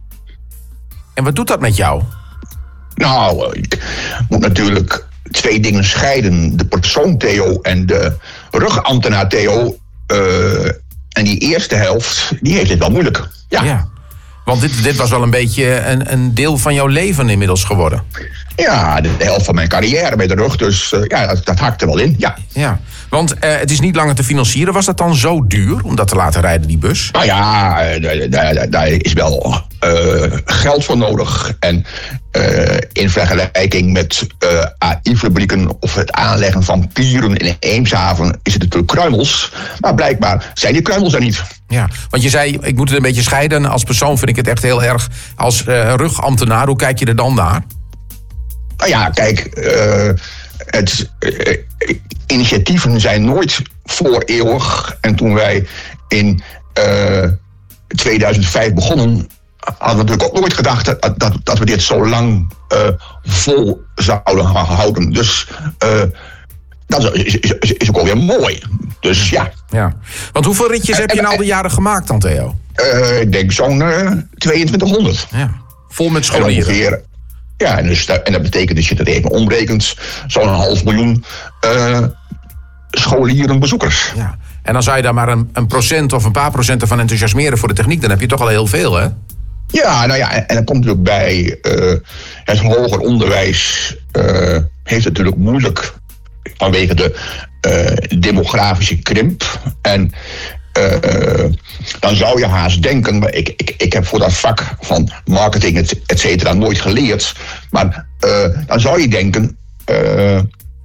En wat doet dat met jou? Nou, ik moet natuurlijk twee dingen scheiden. De persoon Theo en de rugambtenaar Theo. Uh, en die eerste helft, die heeft het wel moeilijk. Ja. ja. Want dit, dit was wel een beetje een, een deel van jouw leven inmiddels geworden. Ja, de helft van mijn carrière bij de rug. Dus uh, ja, dat, dat hakt er wel in, ja. Ja, want uh, het is niet langer te financieren. Was dat dan zo duur om dat te laten rijden, die bus? Nou ja, daar, daar is wel uh, geld voor nodig. En uh, in vergelijking met uh, A I-fabrieken of het aanleggen van pieren in Eemshaven is het natuurlijk kruimels. Maar blijkbaar zijn die kruimels er niet. Ja, want je zei, ik moet het een beetje scheiden. Als persoon vind ik het echt heel erg. Als uh, rugambtenaar, hoe kijk je er dan naar? Nou ja, kijk, uh, het, uh, initiatieven zijn nooit voor eeuwig. En toen wij in uh, tweeduizend vijf begonnen, hadden we natuurlijk ook nooit gedacht dat, dat, dat we dit zo lang uh, vol zouden houden. Dus uh, dat is, is, is, is ook alweer mooi. Dus ja. ja. Want hoeveel ritjes en, heb je in al die jaren gemaakt dan, Theo? Uh, ik denk zo'n uh, tweeëntwintighonderd. Ja. Vol met scholieren. Ja, en, dus, en dat betekent, als je dat even omrekent, zo'n half miljoen uh, scholieren bezoekers. Ja. En dan zou je daar maar een, een procent of een paar procent ervan enthousiasmeren voor de techniek. Dan heb je toch al heel veel, hè? Ja, nou ja, en dan komt natuurlijk bij uh, het hoger onderwijs uh, heeft het natuurlijk moeilijk vanwege de uh, demografische krimp. En Uh, dan zou je haast denken, maar ik, ik, ik heb voor dat vak van marketing et, et cetera nooit geleerd, maar uh, dan zou je denken, uh,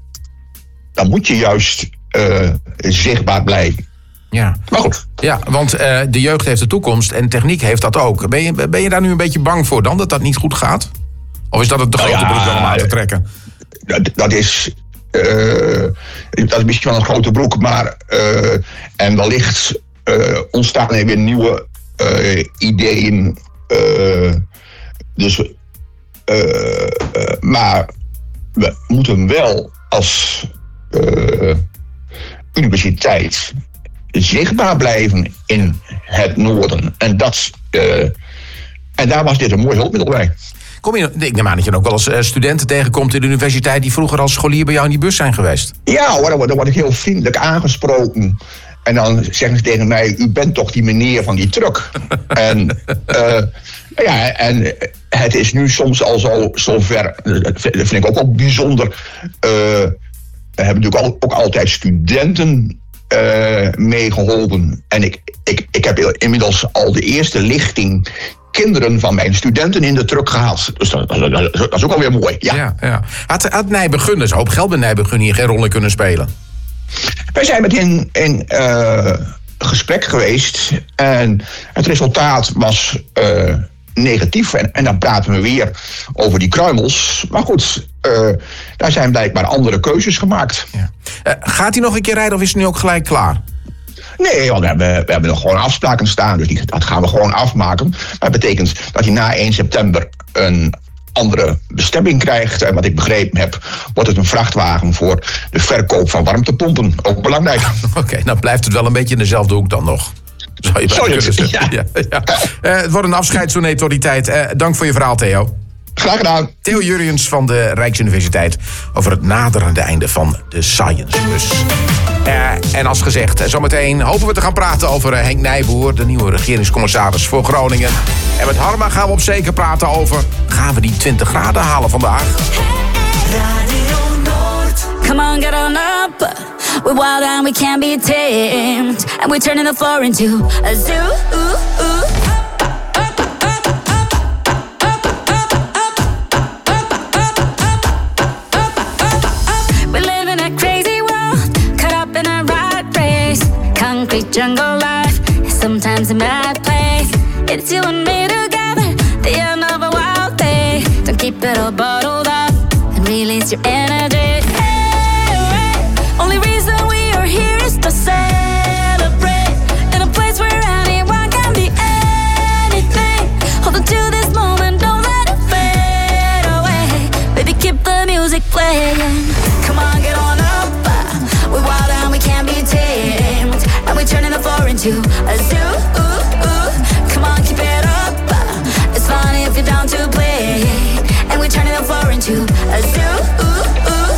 dan moet je juist uh, zichtbaar blijven. Ja. Maar goed. Ja, want uh, de jeugd heeft de toekomst en techniek heeft dat ook. Ben je, ben je daar nu een beetje bang voor dan, dat dat niet goed gaat? Of is dat het de grote nou ja, broek om aan te trekken? Dat, dat is... Uh, dat is misschien wel een grote broek, maar uh, en wellicht uh, ontstaan er weer nieuwe uh, ideeën. Uh, dus, uh, uh, maar we moeten wel als uh, universiteit zichtbaar blijven in het noorden. En, dat, uh, en daar was dit een mooi hulpmiddel bij. Kom je, ik neem aan dat je ook wel eens uh, studenten tegenkomt in de universiteit die vroeger als scholier bij jou in die bus zijn geweest. Ja hoor, dan word, dan word ik heel vriendelijk aangesproken. En dan zeggen ze tegen mij, u bent toch die meneer van die truck. en, uh, ja, en het is nu soms al zo, zo ver, dat vind ik ook wel bijzonder. Uh, we hebben natuurlijk al, ook altijd studenten uh, meegeholpen. En ik, ik, ik heb inmiddels al de eerste lichting kinderen van mijn studenten in de truck gehad. Dus dat, dat, dat, dat is ook alweer mooi. Ja. Ja, ja. Had, had Nijbegun, dus een hoop geld bij Nijbegun hier geen rol in kunnen spelen? Wij zijn met hen in uh, gesprek geweest. En het resultaat was uh, negatief. En, en dan praten we weer over die kruimels. Maar goed, uh, daar zijn blijkbaar andere keuzes gemaakt. Ja. Uh, gaat hij nog een keer rijden of is het nu ook gelijk klaar? Nee, want we hebben, we hebben nog gewoon afspraken staan. Dus die, dat gaan we gewoon afmaken. Maar dat betekent dat hij na één september een andere bestemming krijgt. En wat ik begrepen heb, wordt het een vrachtwagen voor de verkoop van warmtepompen. Ook belangrijk. Oké, okay, nou blijft het wel een beetje in dezelfde hoek dan nog. Zou je Sorry, kunnen zeggen. Ja. Ja, ja. Uh, het wordt een afscheid zo net door die tijd. Uh, dank voor je verhaal, Theo. Graag gedaan. Theo Jurgens van de Rijksuniversiteit over het naderende einde van de Science Bus. Uh, en als gezegd, zometeen hopen we te gaan praten over uh, Henk Nijboer, de nieuwe regeringscommissaris voor Groningen. En met Harma gaan we op zeker praten over, gaan we die twintig graden halen vandaag? Radio Noord. Come on, get on up. We're wild and we can't be tamed. And we're turning the floor into a zoo. Ooh, ooh. We live in a crazy world, caught up in a rat race. Concrete jungle life is sometimes a mad place. It's you and me together, the end of a wild day. Don't keep it all bottled up and release your energy. Hey, hey. Only reason we are here is to celebrate in a place where anyone can be anything. Hold on to this moment, don't let it fade away. Baby, keep the music playing. Come on, get on up. We're wild and we can't be tamed. And we're turning the floor into a zoo. Ooh, ooh. Come on, keep it up. It's fun if you're down to play. And we're turning the floor into a zoo. Ooh, ooh.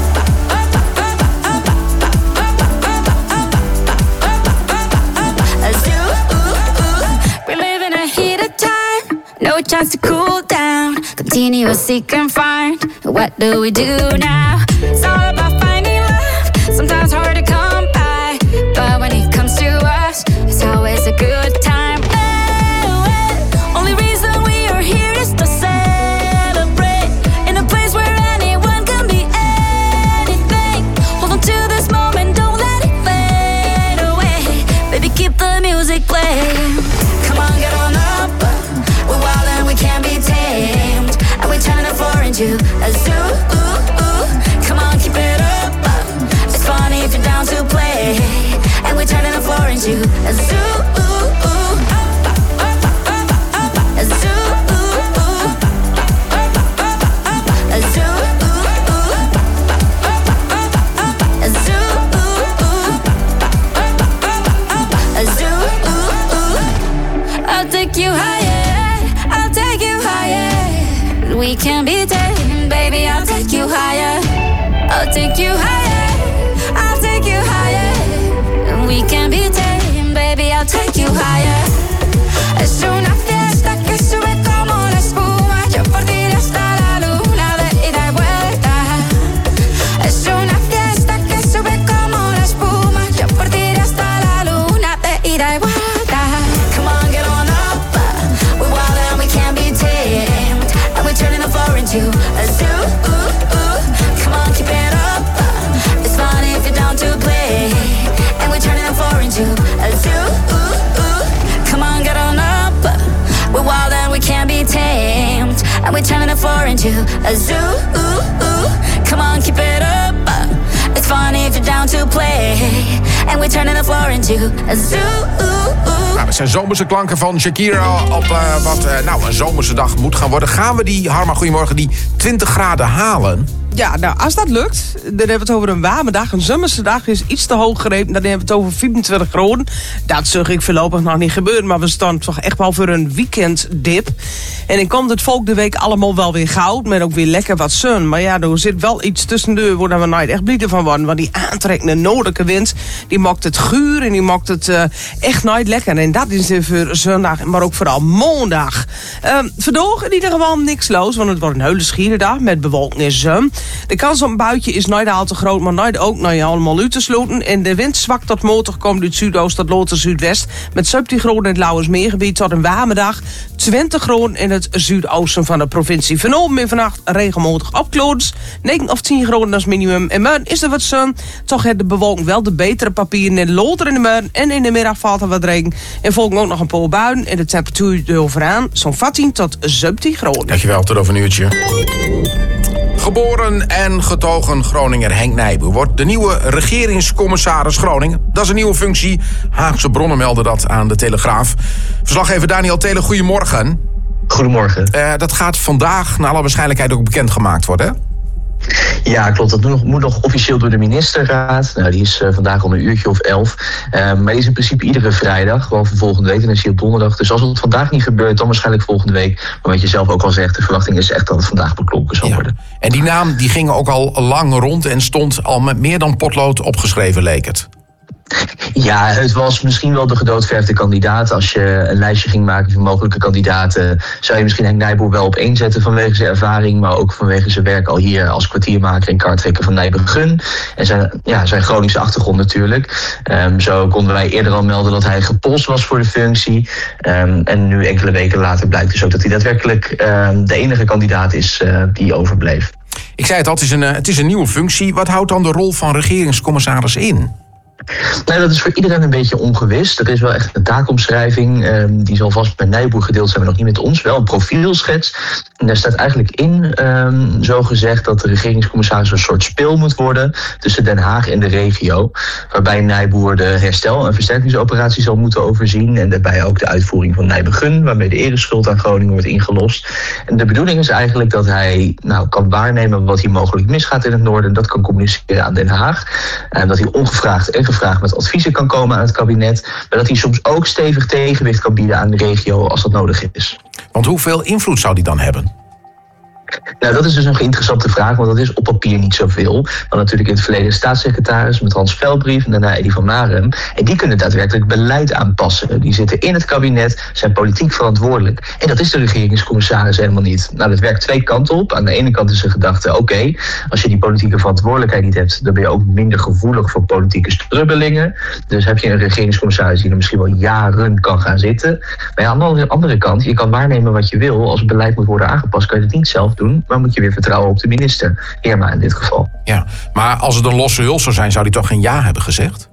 A zoo. Ooh, ooh. We live in a heat of time. No chance to cool down. Continue seek and find. What do we do now? It's all about finding love. Sometimes hard to come by. But when it comes to us, it's always a good time. Oh, oh. Only reason we are here is to celebrate in a place where anyone can be anything. Hold on to this moment, don't let it fade away. Baby, keep the music playing. Come on, get on up. We're wild and we can't be tamed. And we're turning the floor into a zoo. Ooh, ooh. Come on, keep it up. It's funny if you're down to play. And we're turning the floor into a zoo. Ooh, ooh. A zoo. Ooh, ooh. A zoo. Ooh, ooh. A zoo. Ooh, ooh. A zoo. Ooh, ooh. I'll take you higher. I'll take you higher. We can be tamed, baby. I'll take you higher. I'll take you higher. I'll take you higher. We can be tamed, baby. I'll take you higher. Es una fiesta que sube como la espuma. Yo por ti hasta la luna de ida y vuelta. Es una fiesta que sube como la espuma. Yo por ti hasta la luna de ida y vuelta. Come on, get on up. We're wild and we can't be tamed. And we're turning the floor into a zoo. Ooh, ooh. Come on, keep it up. It's fun if you're down to play. And we're turning the floor into a zoo. Ooh, ooh. Come on, get on up. We're wild and we can't be tamed. And we're turning the floor into a zoo. Ooh, ooh. Come on, keep it up. It's fun if you're down to play. And we're turning the floor into a zoo. Ooh, ooh. Nou, dat zijn zomerse klanken van Shakira op uh, wat uh, nou, een zomerse dag moet gaan worden. Gaan we die, Harma, goedemorgen, die twintig graden halen? Ja, nou, als dat lukt, dan hebben we het over een warme dag. Een zomerse dag is iets te hoog gerepen. Dan hebben we het over vierentwintig graden. Dat zag ik voorlopig nog niet gebeuren. Maar we staan toch echt wel voor een weekenddip. En dan komt het volk de week allemaal wel weer goud. Met ook weer lekker wat zon. Maar ja, er zit wel iets tussen de waar we nooit echt blij van worden. Want die aantrekkende noordelijke wind, die maakt het guur en die maakt het uh, echt nooit lekker. En dat is voor zondag, maar ook vooral maandag. Uh, vandaag in ieder geval niks los. Want het wordt een hele schiere dag met bewolking en zon. De kans op een buitje is nooit al te groot, maar nooit ook naar je allemaal uit te sloten. En de wind zwakt tot matig komt uit zuidoost tot later zuidwest. Met zeventien graden in het Lauwersmeergebied tot een warme dag. twintig graden in het zuidoosten van de provincie. Vanavond en vannacht regelmatig opklaringen. negen of tien graden als minimum. En morgen is er wat zon. Toch heeft de bewolking wel de betere papieren. En later in de morgen en in de middag valt er wat regen. En volgen ook nog een paar buien. En de temperatuur eroveraan zo'n veertien tot zeventien graden. Dankjewel, tot over een uurtje. Geboren en getogen Groninger Henk Nijboer wordt de nieuwe regeringscommissaris Groningen. Dat is een nieuwe functie. Haagse bronnen melden dat aan de Telegraaf. Verslaggever Daniel Telen, goedemorgen. Goedemorgen. Uh, dat gaat vandaag naar alle waarschijnlijkheid ook bekendgemaakt worden, hè? Ja, klopt. Dat moet nog, moet nog officieel door de ministerraad. Nou, die is uh, vandaag om een uurtje of elf. Uh, maar die is in principe iedere vrijdag, gewoon voor volgende week. En dan is hij op donderdag. Dus als het vandaag niet gebeurt, dan waarschijnlijk volgende week. Maar wat je zelf ook al zegt, de verwachting is echt dat het vandaag beklonken zal ja. worden. En die naam die ging ook al lang rond en stond al met meer dan potlood opgeschreven, leek het. Ja, het was misschien wel de gedoodverfde kandidaat. Als je een lijstje ging maken van mogelijke kandidaten, zou je misschien Henk Nijboer wel op één zetten vanwege zijn ervaring, maar ook vanwege zijn werk al hier als kwartiermaker en kaarttrekker van Nijbegun. En zijn, ja, zijn Groningse achtergrond natuurlijk. Um, zo konden wij eerder al melden dat hij gepolst was voor de functie. Um, en nu enkele weken later blijkt dus ook dat hij daadwerkelijk um, de enige kandidaat is uh, die overbleef. Ik zei het al, het is, een, het is een nieuwe functie. Wat houdt dan de rol van regeringscommissaris in? Nou, dat is voor iedereen een beetje ongewis. Er is wel echt een taakomschrijving. Um, die zal vast met Nijboer gedeeld zijn, maar nog niet met ons. Wel een profielschets. En daar staat eigenlijk in, um, zo gezegd, dat de regeringscommissaris een soort speel moet worden tussen Den Haag en de regio. Waarbij Nijboer de herstel- en versterkingsoperatie zal moeten overzien. En daarbij ook de uitvoering van Nijbegun, waarmee de ereschuld aan Groningen wordt ingelost. En de bedoeling is eigenlijk dat hij nou, kan waarnemen wat hier mogelijk misgaat in het noorden. Dat kan communiceren aan Den Haag. En dat hij ongevraagd en gevraagd met adviezen kan komen aan het kabinet. Maar dat hij soms ook stevig tegenwicht kan bieden aan de regio als dat nodig is. Want hoeveel invloed zou die dan hebben? Nou, dat is dus een interessante vraag, want dat is op papier niet zoveel. Want natuurlijk in het verleden staatssecretaris met Hans Velbrief en daarna Eddy van Marem. En die kunnen daadwerkelijk beleid aanpassen. Die zitten in het kabinet, zijn politiek verantwoordelijk. En dat is de regeringscommissaris helemaal niet. Nou, dat werkt twee kanten op. Aan de ene kant is de gedachte, oké, okay, als je die politieke verantwoordelijkheid niet hebt, dan ben je ook minder gevoelig voor politieke strubbelingen. Dus heb je een regeringscommissaris die er misschien wel jaren kan gaan zitten. Maar ja, aan de andere kant, je kan waarnemen wat je wil. Als het beleid moet worden aangepast, kan je het niet zelf doen. Maar moet je weer vertrouwen op de minister. Irma in dit geval. Ja, maar als het een losse huls zou zijn, zou hij toch geen ja hebben gezegd?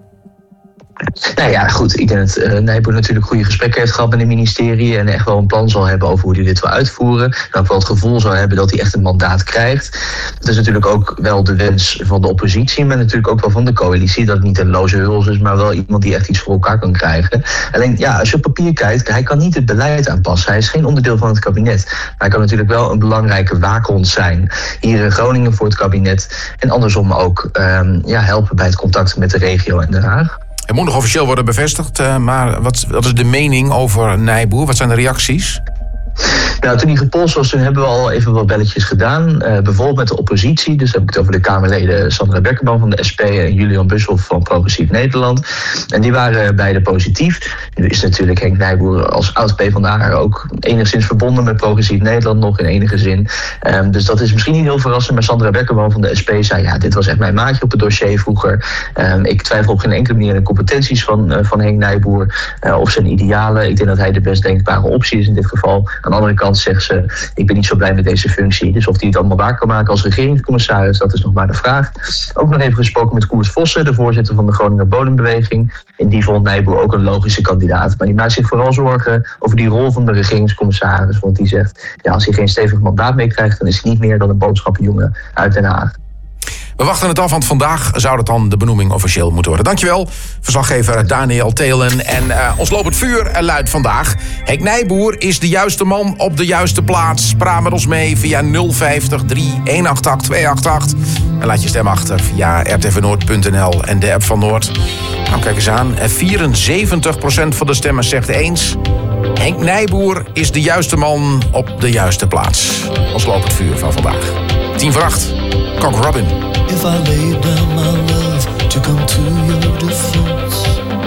Nou ja, goed. Ik denk dat uh, Nijboer natuurlijk goede gesprekken heeft gehad met het ministerie. En echt wel een plan zal hebben over hoe hij dit wil uitvoeren. En ook wel het gevoel zal hebben dat hij echt een mandaat krijgt. Dat is natuurlijk ook wel de wens van de oppositie. Maar natuurlijk ook wel van de coalitie. Dat het niet een loze huls is, maar wel iemand die echt iets voor elkaar kan krijgen. Alleen ja, als je op papier kijkt, hij kan niet het beleid aanpassen. Hij is geen onderdeel van het kabinet. Maar hij kan natuurlijk wel een belangrijke waakhond zijn. Hier in Groningen voor het kabinet. En andersom ook um, ja, helpen bij het contact met de regio en Den Haag. Het moet nog officieel worden bevestigd, uh, maar wat, wat is de mening over Nijboer? Wat zijn de reacties? Nou, toen hij gepolst was, toen hebben we al even wat belletjes gedaan. Uh, bijvoorbeeld met de oppositie. Dus dan heb ik het over de Kamerleden Sandra Bekkerman van de S P en Julian Bushoff van Progressief Nederland. En die waren beide positief. Nu is natuurlijk Henk Nijboer als oud-PvdA ook enigszins verbonden met Progressief Nederland nog in enige zin. Um, dus dat is misschien niet heel verrassend. Maar Sandra Bekkerman van de S P zei, ja, dit was echt mijn maatje op het dossier vroeger. Um, ik twijfel op geen enkele manier de competenties van, uh, van Henk Nijboer uh, of zijn idealen. Ik denk dat hij de best denkbare optie is in dit geval. Aan de andere kant zegt ze, ik ben niet zo blij met deze functie. Dus of hij het allemaal waar kan maken als regeringscommissaris, dat is nog maar de vraag. Ook nog even gesproken met Koers Vossen, de voorzitter van de Groninger Bodembeweging. En die vond Nijboer ook een logische kandidaat. Maar die maakt zich vooral zorgen over die rol van de regeringscommissaris. Want die zegt, ja, als hij geen stevig mandaat mee krijgt, dan is hij niet meer dan een boodschappenjongen uit Den Haag. We wachten het af, want vandaag zou dat dan de benoeming officieel moeten worden. Dankjewel, verslaggever Daniel Thelen. En uh, ons lopend vuur luidt vandaag. Henk Nijboer is de juiste man op de juiste plaats. Praat met ons mee via nul vijftig drie een acht acht twee acht acht. En laat je stem achter via r t v noord punt n l en de app van Noord. Nou, kijk eens aan. vierenzeventig procent van de stemmers zegt eens. Henk Nijboer is de juiste man op de juiste plaats. Ons lopend vuur van vandaag. Tien voor acht. Cock Robin. If I laid down my love to come to your defense,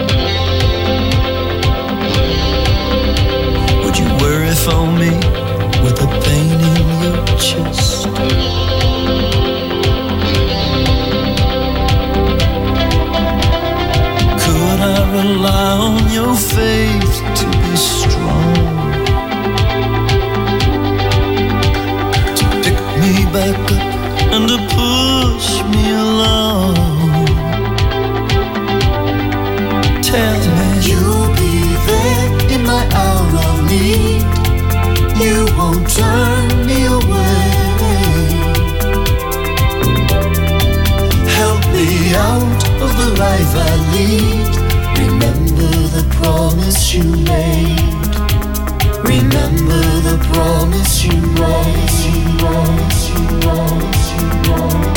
would you worry for me with the pain in your chest? Could I rely on your faith to be strong, to pick me back up and to push me along? Tell me you'll be there in my hour of need. You won't turn me away. Help me out of the life I lead. Remember the promise you made. Remember the promise you made. You promise you promise you promise.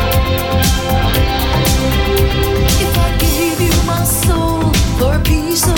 If I gave you my soul for a piece of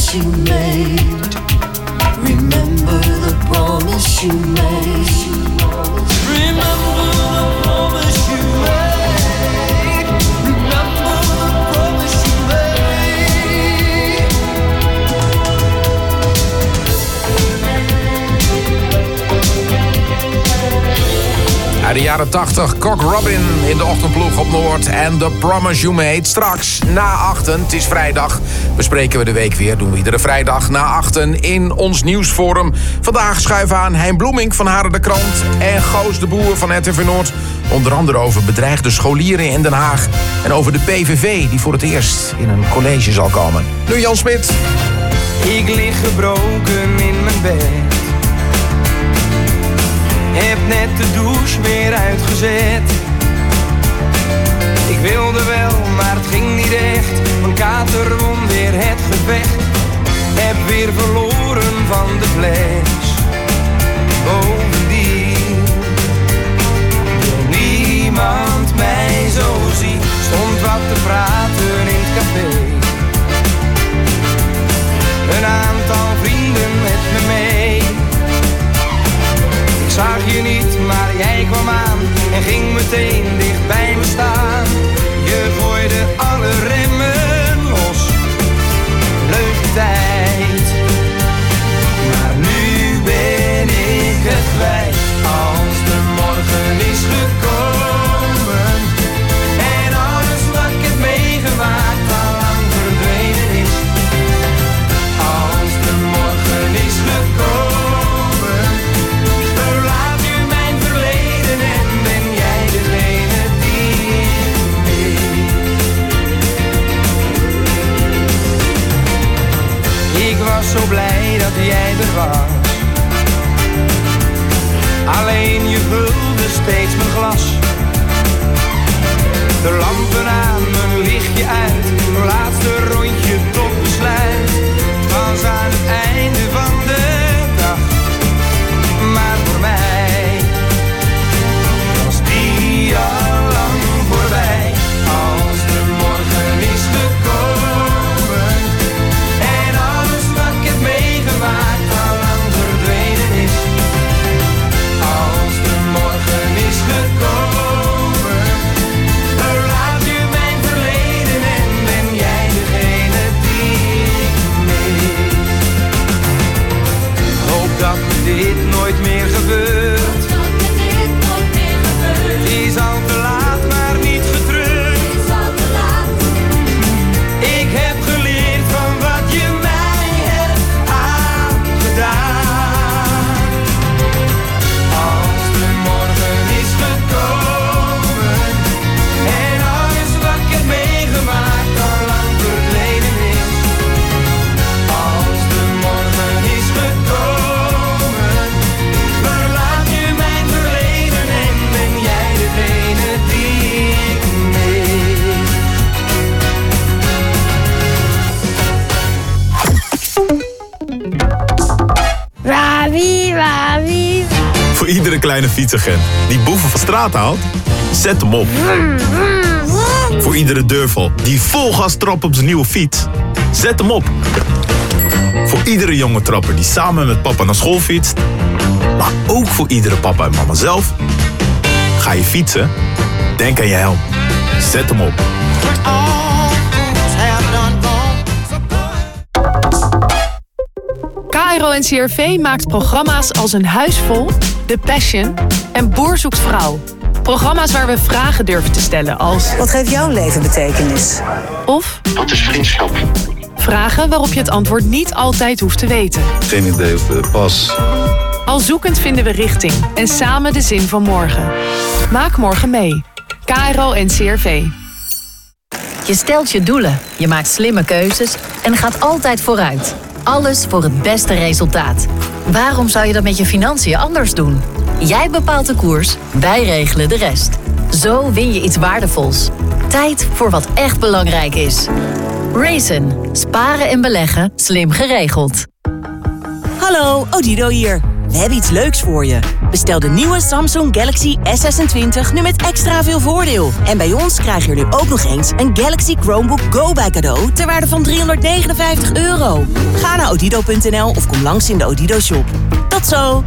promise you made. Remember the promise you made. Remember the promise you made. Remember the promise you made. Uit de jaren tachtig, Cock Robin in de ochtendploeg op Noord en The Promise You Made. Straks na achten, het is vrijdag, bespreken we de week weer. Doen we iedere vrijdag na achten in ons nieuwsforum. Vandaag schuiven aan Hein Bloemink van Haren de Krant en Goos de Boer van R T V Noord. Onder andere over bedreigde scholieren in Den Haag. En over de P V V die voor het eerst in een college zal komen. Nu Jan Smit. Ik lig gebroken in mijn bed. Heb net de douche weer uitgezet. Ik wilde wel, maar het ging niet echt. Mijn kater won weer het gevecht. Heb weer verloren van de fles. Bovendien wil niemand mij zo zien. Stond wat te praten in het café. Een aantal vrienden met me mee. Ik zag je niet, maar jij kwam aan en ging meteen dicht bij me staan. Je gooide alle remmen los, leuke tijd. Maar nu ben ik het kwijt, als de morgen is gekomen. En alles wat ik heb meegemaakt al lang verdwenen is. Als de morgen is gekomen. Ik was zo blij dat jij er was. Alleen je vulde steeds mijn glas. De lampen aan, mijn lichtje uit. Een laatste rondje tot besluit. Het was aan het einde van de dag. Maar voor mij was die al lang voorbij. Als de morgen is gekomen. En alles wat ik heb meegemaakt al lang verdwenen is. Als de morgen is gekomen. Verlaat u mijn verleden en ben jij degene die ik mis. Hoop dat me dit nooit meer gebeurt. Het is al te laat, maar niet getreurd. Ik heb geleerd van wat je mij hebt aangedaan. Als de morgen is gekomen en alles wat ik heb meegemaakt al lang verdwenen is. Als de morgen is gekomen, verlaat je mijn verleden en ben jij degene die ik mis. Wawie, wawie. Voor iedere kleine fietsagent die boeven van straat haalt, zet hem op. Voor iedere deurvol die vol gas trapt op zijn nieuwe fiets, zet hem op. Voor iedere jonge trapper die samen met papa naar school fietst, maar ook voor iedere papa en mama zelf. Ga je fietsen? Denk aan je helm. Zet hem op. K R O en C R V maakt programma's als Een Huis Vol, The Passion en Boer zoekt vrouw. Programma's waar we vragen durven te stellen als... Wat geeft jouw leven betekenis? Of... Wat is vriendschap? Vragen waarop je het antwoord niet altijd hoeft te weten. Geen idee of de pas. Al zoekend vinden we richting en samen de zin van morgen. Maak morgen mee. K R O en C R V. Je stelt je doelen, je maakt slimme keuzes en gaat altijd vooruit. Alles voor het beste resultaat. Waarom zou je dat met je financiën anders doen? Jij bepaalt de koers, wij regelen de rest. Zo win je iets waardevols. Tijd voor wat echt belangrijk is. Raisin. Sparen en beleggen slim geregeld. Hallo, Odido hier. We hebben iets leuks voor je. Bestel de nieuwe Samsung Galaxy S zesentwintig nu met extra veel voordeel. En bij ons krijg je er nu ook nog eens een Galaxy Chromebook Go bij cadeau ter waarde van driehonderdnegenenvijftig euro. Ga naar odido punt n l of kom langs in de Odido shop. Tot zo!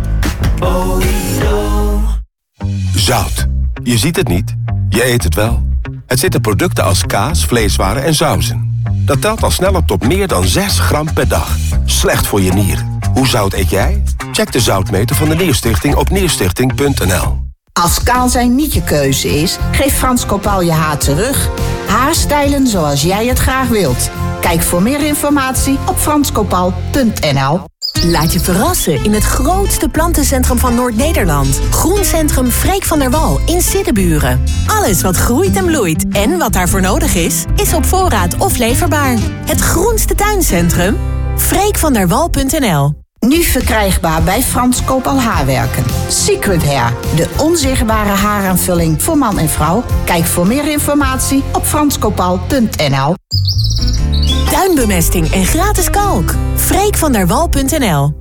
Zout. Je ziet het niet, je eet het wel. Het zit in producten als kaas, vleeswaren en sauzen. Dat telt al snel op tot meer dan zes gram per dag. Slecht voor je nieren. Hoe zout eet jij? Check de zoutmeter van de Nierstichting op nierstichting punt n l. Als kaal zijn niet je keuze is, geef Frans Kopal je haar terug. Haarstijlen zoals jij het graag wilt. Kijk voor meer informatie op frans kopal punt n l. Laat je verrassen in het grootste plantencentrum van Noord-Nederland. Groencentrum Freek van der Wal in Siddeburen. Alles wat groeit en bloeit en wat daarvoor nodig is, is op voorraad of leverbaar. Het groenste tuincentrum? freek van der wal punt n l. Nu verkrijgbaar bij Frans Kopal Haarwerken. Secret Hair, de onzichtbare haaraanvulling voor man en vrouw. Kijk voor meer informatie op frans kopal punt n l. Tuinbemesting en gratis kalk. freek van der wal punt n l.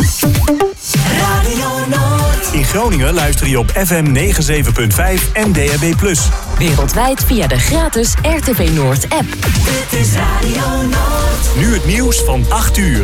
Radio Noord. In Groningen luister je op F M negenenzeventig punt vijf en D A B plus. Wereldwijd via de gratis R T V Noord app. Dit is Radio Noord. Nu het nieuws van acht uur.